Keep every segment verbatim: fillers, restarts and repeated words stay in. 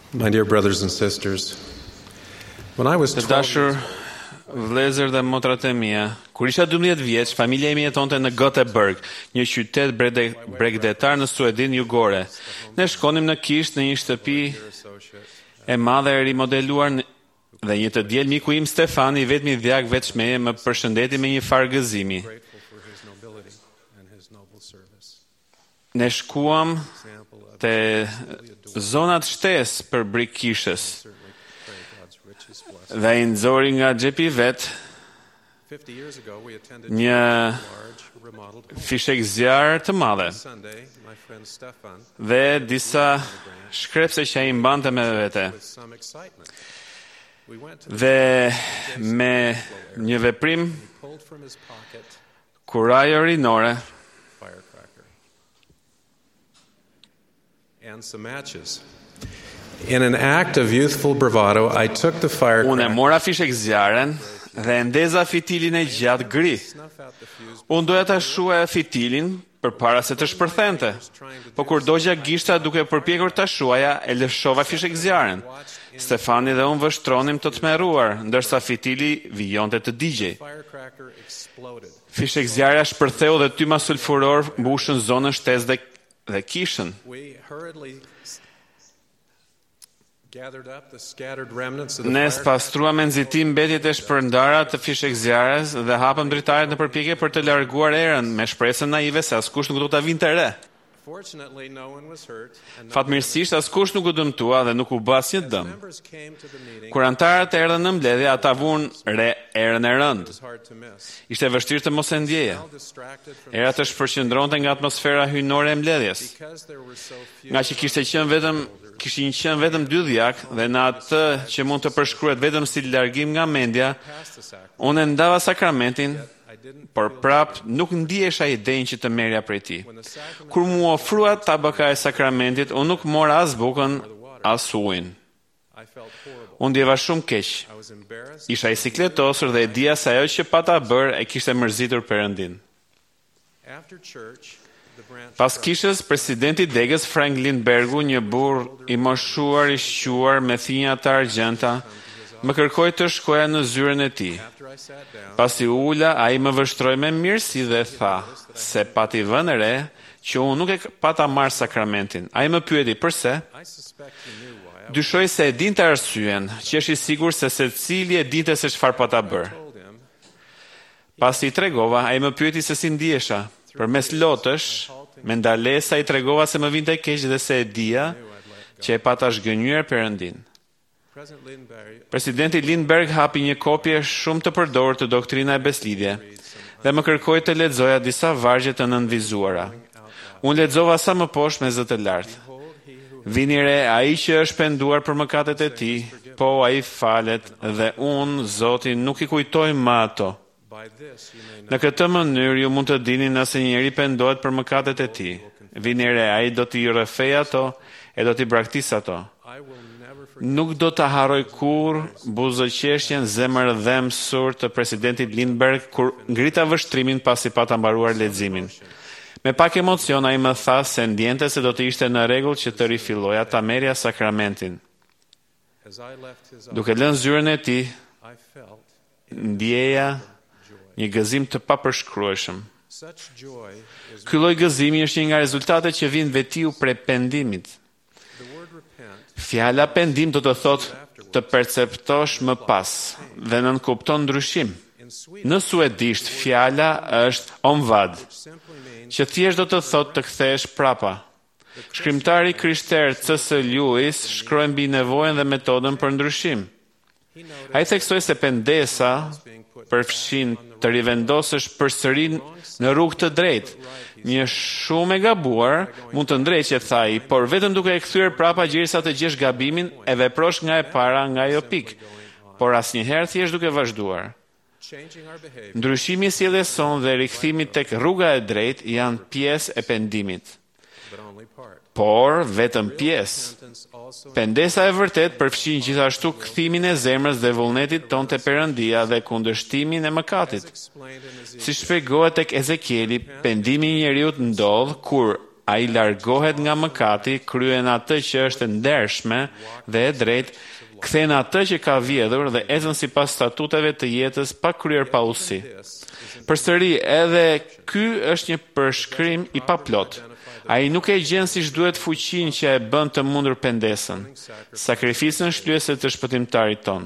My dear brothers and sisters, when I was Të twelve dashur vëllezër dhe motrat e mia, kur isha dymbëdhjetë vjeç, familja ime jetonte në Göteborg, një qytet brede- bregdetar në Suedin jugore. Ne shkonim në Kisht në një shtëpi e madhe e rimodeluar në- dhe një të diel miku im Stefani, vetmi dhjak veçmeje, më përshëndeti me një farë gëzimi. grateful for his nobility and his noble service. Ne shkuam Example of te zonat shtesë për Brikishës certainly pray God's richest blessing. dhe i nxori nga xhepi vet Fifty years ago, we attended një large remodeled home. fishek zjarr të madhe Sunday, my friend Stefan, dhe disa shkrepse që ai mbante me vete. with some excitement, we went to the Dhe me një veprim he pulled from his pocket kurajo rinore firecracker and some matches. In an act of youthful bravado, I took the unë e firecracker, mora fishek zjarren dhe e ndeza fitilin e gjatë gri. snuff out the fuse, Unë doja ta shuaja fitilin përpara se të shpërthente. Po kur dogja gishta duke përpjekur ta shuaja, e lëshova fishek zjarren. Stefani dhe unë vështronim të tmerruar, ndërsa fitili vijonte të digjej. firecracker exploded. Fishek zjarja shpërtheu dhe tyma sulfuror mbushën zonën shtesë dhe, dhe kishën. We hurriedly s- gathered up the scattered remnants of the Ne fire. spastruam me nxitim mbetjet e shpërndara të fishek zjarres dhe hapëm dritaret në përpjekje për të larguar erën, me shpresën naive se askush nuk do ta vinte re. Fortunately, no one was hurt, and no Fatmirësisht askush nuk u dëmtua dhe nuk u bë asnjë dëm. members came to the meeting. Kur antarët erdhën në mbledhje, ata vuan re erën e It rënd. was hard to miss. Ishte vështirë të mos e ndjeje. All distracted from Era të shpërqendronte nga atmosfera hyjnore e mbledhjes. because there were so few. Nga që kishte qenë vetëm kishin qenë vetëm dy dhjak dhe në atë që mund të përshkruhet vetëm si largim nga mendja, Past the sacrament, unë e ndava sakramentin, I didn't. por prap nuk ndihesha idenë që të merja prej tij. When the sacrament Kur mu ofrua tabaka e sakramentit, unë nuk mora as bukën, as ujin. I felt horrible. Unë ndjeva shumë keq. I was embarrassed. Isha i sikletosur dhe e dija se ajo që pata bërë e kishte mërzitur Perëndin. After church, the branch Pas kishës, presidenti degës Frank Lindbergu, një burr i moshuar i shquar me thinja të argjenta, më kërkoi të shkoja në zyrën e tij. after I sat down, Pasi u ula, ai më vështroi me mirësi dhe tha se pati vënë re që unë nuk e pata marrë sakramentin. Ai më pyeti pse? I suspect he knew why. I Dyshoj se e dinte arsyen, që është i sigurt se secili e dinte se çfarë pata bërë. told him Pasi i tregova, ai më pyeti se si ndihesha. Përmes lotësh, me ndalesa i tregova se më vinte keq dhe se e dija që e pata zhgënjyer Perëndin. President Lindbergh Presidenti Lindbergh hapi një kopje shumë të përdorur të doktrina e beslidhje dhe më kërkoi të lexoja disa vargje të nënvizuara. Unë lexova sa më poshtë me zë të lartë. Vini re, ai që është penduar për mëkatet e tij, po ai falet dhe unë, Zoti, nuk i kujtoj më ato. by this you may know Në këtë mënyrë ju mund të dini nëse një njeri pendohet për mëkatet e tij. Vini re, ai do t'i rrëfej ato e do t'i braktisë ato. I will never forget Nuk do të haroj kur buzëqeshjen zemër dhe mësur të presidentit Lindbergh kur ngrita vështrimin pasi pata mbaruar leximin. Me pak emocion ai më tha se ndjente se do të ishte në rregull që të rifilloja ta merrja sakramentin. as I left his office, Duke lënë zyrën e tij, I felt ndjeja një gëzim të papërshkrueshëm. such joy is Ky lloj gëzimi është një nga rezultatet që vijnë vetiu prej pendimit. the word repent. Fjala pendim do të thotë të perceptosh më pas dhe nënkupton ndryshim. In Sweden, Në suedisht fjala është omvad, simply means që thjesht do të thotë të kthehesh prapa. Shkrimtari krishter C S Lewis shkroi mbi nevojën dhe metodën për ndryshim. he noted Ai theksoi se pendesa përfshin të rivendosësh përsëri në rrugë të drejtë. Një shumë e gabuar mund të ndreqet, tha ai, por vetëm duke e kthyer prapa gjerisa të gjesh gabimin e veprosh nga e para nga ajo pikë, por asnjëherë thjesht duke vazhduar. changing our behavior. Ndryshimi i sjelljes son dhe rikthimi tek rruga e drejtë janë pjesë e pendimit, But only part. por vetëm pjesë. Repentance also Pendesa e vërtet përfshin gjithashtu kthimin e zemrës dhe vullnetit ton te Perëndia dhe kundërshtimin e mëkatit. explained in Ezekiel. Si shpjegohet tek Ezekieli, pendimi i njeriu ndodh kur ai largohet nga mëkati, kryen atë që është e ndershme dhe e drejtë, kthen atë që ka vjedhur dhe ecën sipas statuteve të jetës pa kryer pausi. Përsëri, edhe ky është një përshkrim i paplot. Ai nuk e gjen siç duhet fuqinë që e bën të mundur pendesën, sakrificën shlyese të shpëtimtarit ton.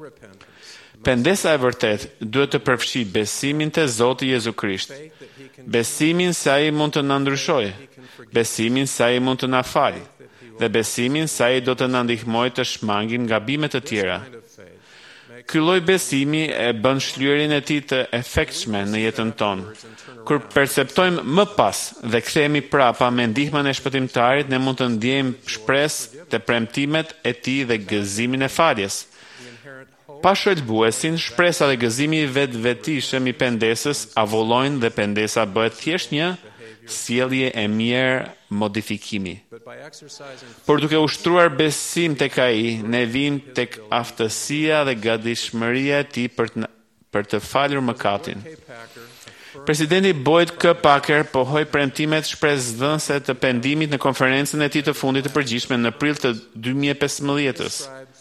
Pendesa e vërtet duhet të përfshi besimin te Zoti Jezu Krisht, besimin se ai mund të na ndryshojë, besimin se ai mund të na falë, dhe besimin se ai do të na ndihmojë të shmangim gabimet të tjera. Ky lloj besimi e bën shlyerjen e tij të efektshme në jetën tonë. Kur perceptojmë më pas dhe kthehemi prapa me ndihmën e shpëtimtarit, ne mund të ndjejmë shpresë te premtimet e tij dhe gëzimin e faljes. Pa shëlbuesin, shpresa dhe gëzimi i vetvetishëm i pendesës avullojnë dhe pendesa bëhet thjesht një sjellje e mirë modifikimi. Por duke ushtruar besim tek ai, ne vim tek aftësia dhe gatishmëria e tij për të, për të falur mëkatin. Presidenti Boyd K. Packer pohoi premtimet shpresdhënëse të pendimit në konferencën e tij të fundit të përgjithshme në prill të dy mijë e pesëmbëdhjetës.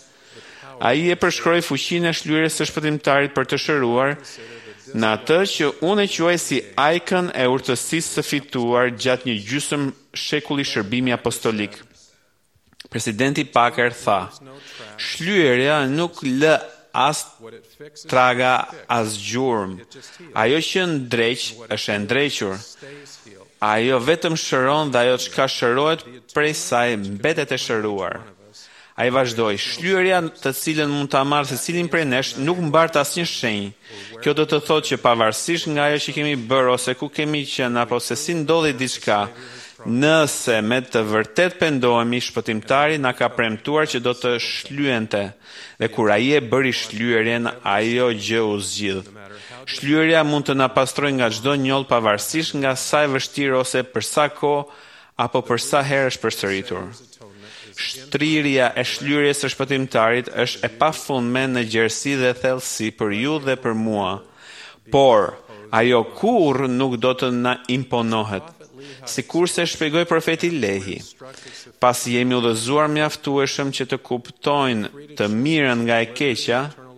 Ai e përshkroi fuqinë e shlyerjes së shpëtimtarit për të shëruar në atë që unë e quaj si ajkën e urtësisë së fituar gjatë një gjysmë shekulli shërbimi apostolik. Presidenti Packer tha: "Shlyerja nuk lë as traga as gjurmë. Ajo që ndreq është e ndrequr. Ajo vetëm shëron dhe ajo çka shërohet prej saj mbetet e shëruar." Ai vazhdoi: "Shlyerja të cilën mund ta marrë secilin prej nesh nuk mbart asnjë shenjë. Kjo do të thotë që pavarësisht nga ajo që kemi bërë ose ku kemi qenë apo se si ndodhi diçka, nëse me të vërtet pendohemi, shpëtimtari na ka premtuar që do të shlyente. Dhe kur ai e bëri shlyerjen, ajo gjë u zgjidh. Shlyerja mund të na pastrojë nga çdo njoll pavarësisht nga sa e vështirë ose për sa kohë apo për sa herë është përsëritur. Shtrirja e shlyerjes së shpëtimtarit është e pafundme në gjerësi dhe thellësi për ju dhe për mua, por ajo kurrë nuk do të na imponohet. Sikurse shpjegoi profeti Lehi, pasi jemi udhëzuar mjaftueshëm që të kuptojnë të mirën nga e keqja,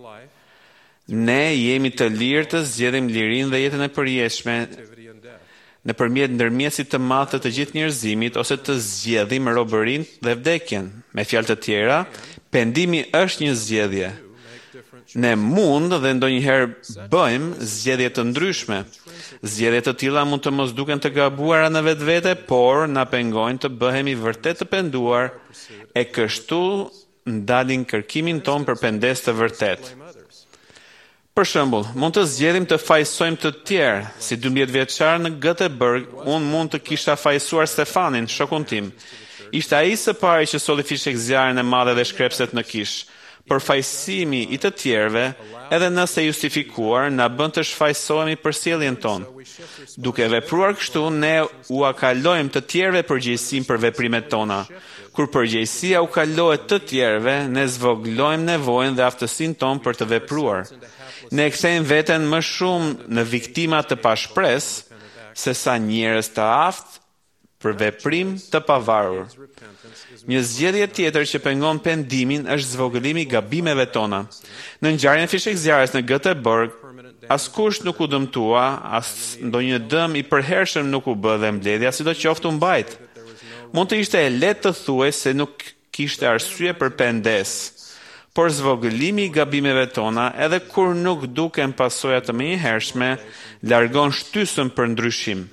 ne jemi të lirë të zgjedhim lirinë dhe jetën e përjetshme nëpërmjet ndërmjetësit të madh të të gjithë njerëzimit ose të zgjedhim robërinë dhe vdekjen. Me fjalë të tjera, pendimi është një zgjedhje. Ne mund dhe ndonjëherë bëjmë zgjedhje të ndryshme. Zgjedhje të tilla mund të mos duken të gabuara në vetvete, por na pengojnë të bëhemi vërtet të penduar e kështu ndalin kërkimin ton për pendes të vërtet. Për shembull, mund të zgjedhim të fajsojmë të tjerë, si dymbëdhjetë vjeçar në Göteborg, unë mund të kisha fajsuar Stefanin, shokun tim. Ishte ai së pari që solli fishek zjarrin e madhe dhe shkrepset në kish. Por fajsimi i të tjerëve, edhe nëse justifikuar, na bën të shfaqsohemi për sjelljen tonë. Duke vepruar kështu, ne u akalojmë të tjerëve përgjegjësinë për veprimet tona. Kur përgjegjësia u kalohet të tjerëve, ne zvoglojmë nevojën dhe aftësinë tonë për të vepruar. Ne kthejmë veten më shumë në viktima të pashpresë se sa njerëz të aftë për veprim të pavarur. Një zgjedhje tjetër që pengon pendimin është zvogëlimi i gabimeve tona. Në ngjarjen e fishek zjarrit në Göteborg, askush nuk u dëmtua, as ndonjë dëm i përhershëm nuk u bë dhe mbledhja sidoqoftë u mbajt. Mund të ishte e lehtë të thuaj se nuk kishte arsye për pendes. Por zvogëlimi i gabimeve tona, edhe kur nuk duken pasoja të menjëhershme, largon shtysën për ndryshim.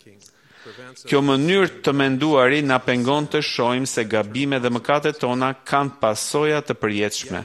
Kjo mënyrë të menduari na pengon të shohim se gabimet dhe mëkatet tona kanë pasoja të përjetshme.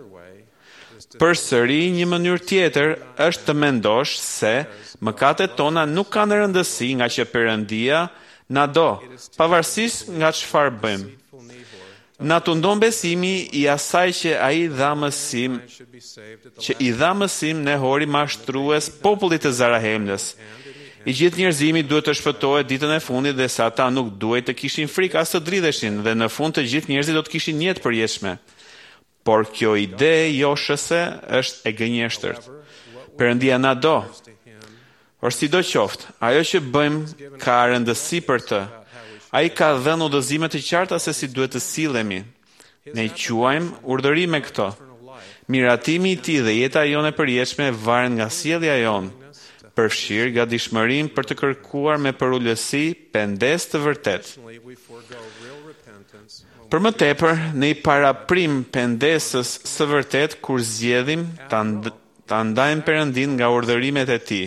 Përsëri, një mënyrë tjetër është të mendosh se mëkatet tona nuk kanë rëndësi nga që Perëndia na do, pavarësisht nga çfarë bëjmë. Na tundon besimi i asaj që ai dha mësim, që i dha mësim Nehori mashtrues popullit të Zarahemlës. I gjithë njerëzimi duhet të shpëtohet ditën e fundit dhe se ata nuk duhet të kishin frikë as të dridheshin dhe në fund të gjithë njerëzit do të kishin jetë përjetshme. Por kjo ide joshëse është e gënjeshtërt. Perëndia na do. Por sidoqoftë, ajo që bëjmë ka rëndësi për të. Ai ka dhënë udhëzime të qarta se si duhet të sillemi. Ne i quajmë urdhërime këto. Miratimi i tij dhe jeta jone e përjetshme varen nga sjellja jon, përfshirë gatishmërinë për të kërkuar me përullësi pendes të vërtet. Për më tepër, ne i paraprim pendesës së vërtet kur zgjedhim ta nd- ta ndajmë Perëndin nga urdhërimet e tij.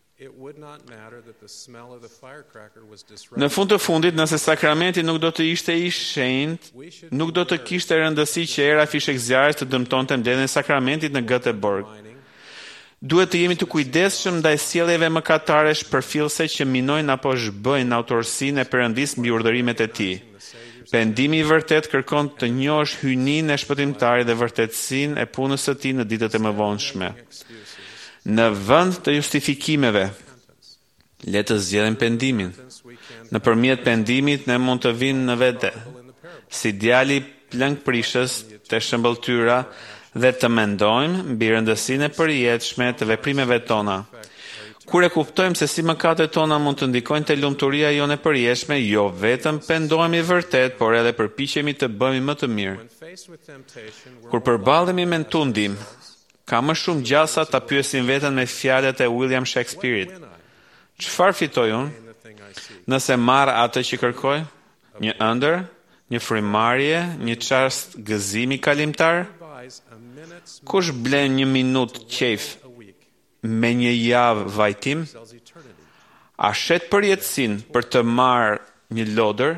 Në fund të fundit, nëse sakramenti nuk do të ishte i shenjtë, nuk do të kishte rëndësi që era fishek zjarrit të dëmtonte mbledhjen e sakramentit në Göteborg. Duhet të jemi të kujdesshëm ndaj sjelljeve mëkatare shpërfillse që minojnë apo zhbëjnë autorsinë e Perëndis mbi urdhërimet e tij. Pendimi i vërtet kërkon të njohësh hyjninë e shpëtimtarit dhe vërtetësinë e punës së tij në ditët e mëvonshme. Në vend të justifikimeve, le të zgjedhim pendimin. Nëpërmjet pendimit ne mund të vinë në vete, si djali i plëngprishës te shëmbëltyra dhe të mendojmë mbi rëndësinë e përjetshme të veprimeve tona. Kur e kuptojmë se si mëkatet tona mund të ndikojnë te lumturia jone e përjetshme, jo vetëm pendohemi vërtet, por edhe përpiqemi të bëhemi më të mirë. Kur përballemi me tundim, ka më shumë gjasa ta pyesim veten me fjalët e William Shakespeare-it. Çfarë fitoj unë? Nëse marr atë që kërkoj? Një ëndër, një frymarrje, një çast gëzimi kalimtar? Kush blen një minutë qejf me një javë vajtim? A shet përjetësinë për të marrë një lodër?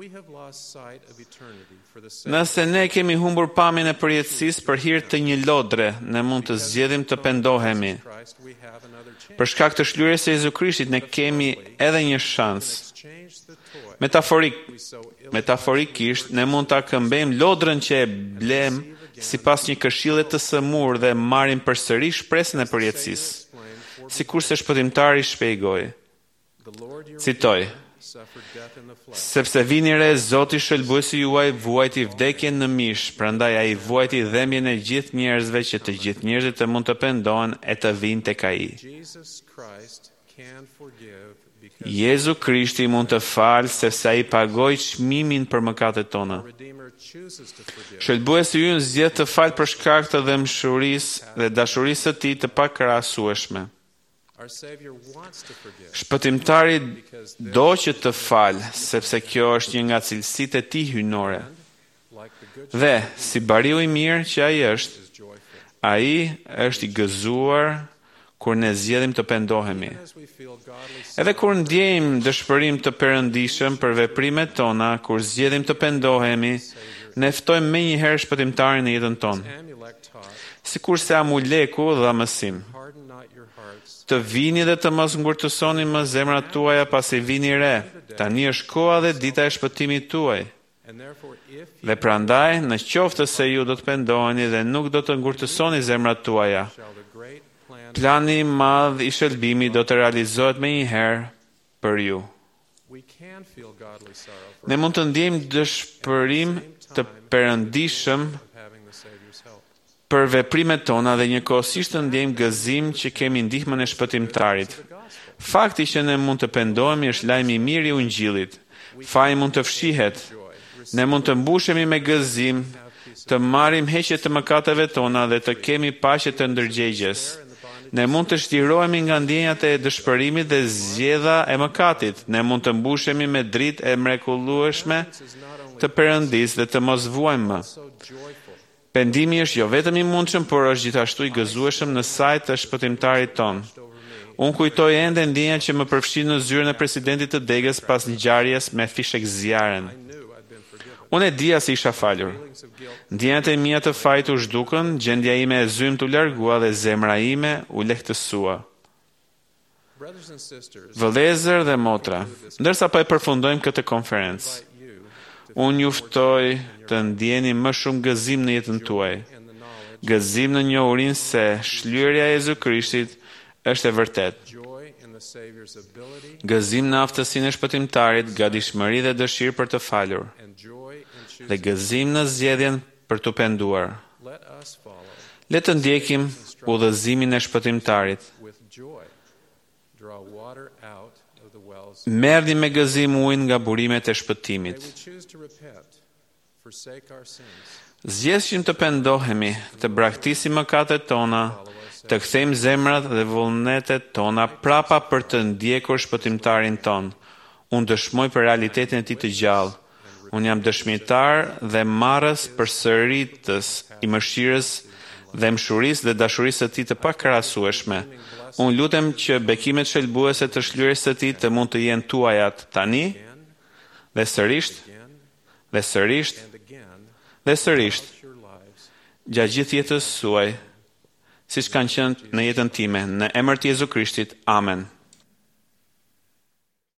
Nëse ne kemi humbur pamjen e përjetësisë për hir të një lodre, ne mund të zgjedhim të pendohemi. Për shkak të shlyerjes së Jezu Krishtit ne kemi edhe një shans. Metaforik, metaforikisht ne mund ta këmbejmë lodrën që e blem sipas një këshille të sëmurë dhe marrim përsëri shpresën e përjetësisë. Sikurse shpëtimtari shpjegoi. Citoj: sepse vini re Zoti shëlbuesi juaj vuajti vdekjen në mish, prandaj ai vuajti dhembjen e gjithë njerëzve që të gjithë njerëzit të mund të pendohen e të vinë tek ai. Jezu Krishti mund të falë sepse ai pagoi çmimin për mëkatet tona. Shëlbuesi ynë zgjedh të falë për shkak të dëmshurisë dhe dashurisë së tij të pakrahasueshme. Shpëtimtari do që të falë, sepse kjo është një nga cilësitë e tij hyjnore. Dhe, si bariu i mirë që ai është, ai është i gëzuar kur ne zgjedhim të pendohemi. Edhe kur ndjejmë dëshpërim të perëndishëm për veprimet tona, kur zgjedhim të pendohemi, ne ftojmë menjëherë shpëtimtarin në jetën tonë. Sikurse Amuleku dha mësim: të vini dhe të mos ngurtësoni më zemrat tuaja pasi vini re. Tani është koha dhe dita e shpëtimit tuaj. Dhe prandaj, në qoftë se ju do të pendoheni dhe nuk do të ngurtësoni zemrat tuaja, plani i madh i shëlbimit do të realizohet menjëherë për ju. Ne mund të ndjejmë dëshpërim të perëndishëm për veprimet tona dhe njëkohësisht të ndjejmë gëzim që kemi ndihmën e shpëtimtarit. Fakti që ne mund të pendohemi është lajmi i mirë i Ungjillit. Faji mund të fshihet. Ne mund të mbushemi me gëzim, të marrim heqje të mëkateve tona dhe të kemi paqe të ndërgjegjes. Ne mund të shtirohemi nga ndjenjat e dëshpërimit dhe zgjedha e mëkatit. Ne mund të mbushemi me dritë e mrekullueshme të Perëndisë dhe të mos vuajmë më. Pendimi është jo vetëm i mundshëm, por është gjithashtu i gëzueshëm në sajt të shpëtimtarit ton. Unë kujtoj ende ndjenjat që më përfshin në zyrën e presidentit të degës pas ngjarjes me fishek zjarren. Unë e dija se isha falur. Ndjenjat e mia të fajit u zhdukën, gjendja ime e zymt u largua dhe zemra ime u lehtësua. Vëllezër dhe motra, ndërsa po e përfundojmë këtë konferencë, unë ju ftoj të ndjeni më shumë gëzim në jetën tuaj. Gëzim në njohurinë se shlyerja e Jezu Krishtit është e vërtetë. Gëzim në aftësinë e shpëtimtarit, gatishmëri dhe dëshirë për të falur. Dhe gëzim në zgjedhjen për të penduar. Le të ndjekim udhëzimin e shpëtimtarit. merrni me gëzim ujin nga burimet e shpëtimit. Zgjedhim të pendohemi, të braktisim mëkatet tona, të kthejmë zemrat dhe vullnetet tona prapa për të ndjekur shpëtimtarin ton. Unë dëshmoj për realitetin e tij të gjallë. Unë jam dëshmitar dhe marrës përsëritës i mëshirës dhe mshurisë dhe dashurisë së tij të pakrahasueshme. Unë lutem që bekimet shëlbuese të shlyerjes së tij të mund të jenë tuajat tani dhe sërish dhe sërish dhe sërish gjatë gjithë jetës suaj, siç kanë qenë në jetën time, në emër të Jezu Krishtit. Amen.